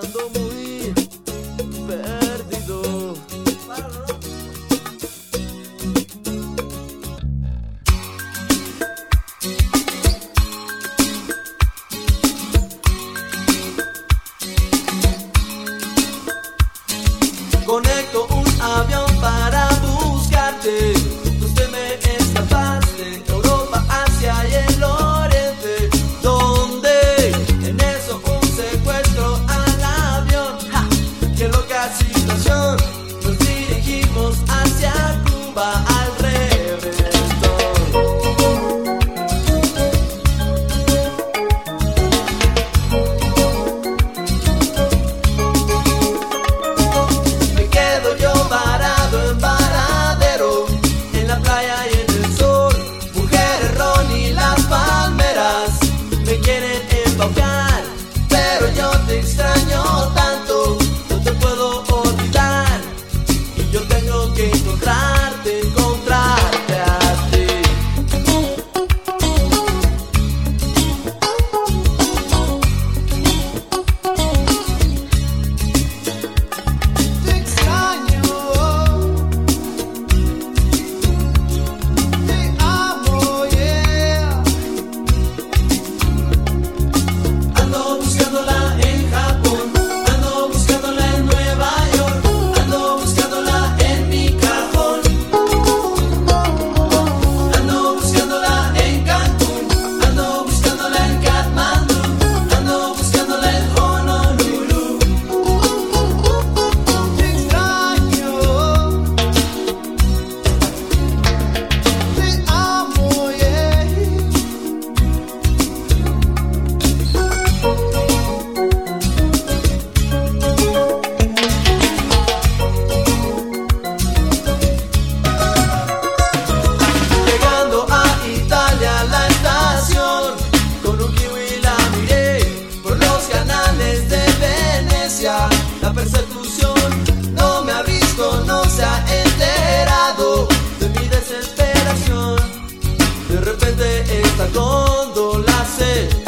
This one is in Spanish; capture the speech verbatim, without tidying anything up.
ando muy perdido. Conecto un avión para buscarte. Usted me escapaste, Europa, Asia y el Oriente. ¿Dónde? En eso un secuestro al avión. ¡Ja! ¡Qué loca situación! Nos dirigimos hacia Cuba al reventón. Me quedo yo varado en Varadero, en la playa y en el sol. Mujeres, ron y las palmeras me quieren embaucar, pero yo te extraño tanto, no te puedo olvidar. Y yo tengo que encontrarte, encontrarte a ti. Te extraño, te amo, yeah. Ando buscándola en Japón, ando buscándola en Nueva York, ando buscándola en mi cajón. Ando buscándola en Cancún, ando buscándola en Katmandú, ando buscándola en Honolulu. Te extraño, te amo, yeah. Llegando a Italia a la estación, con un kiwi la miré por los canales de Venecia. La persecución no me ha visto, no se ha enterado de mi desesperación. De repente esta góndola se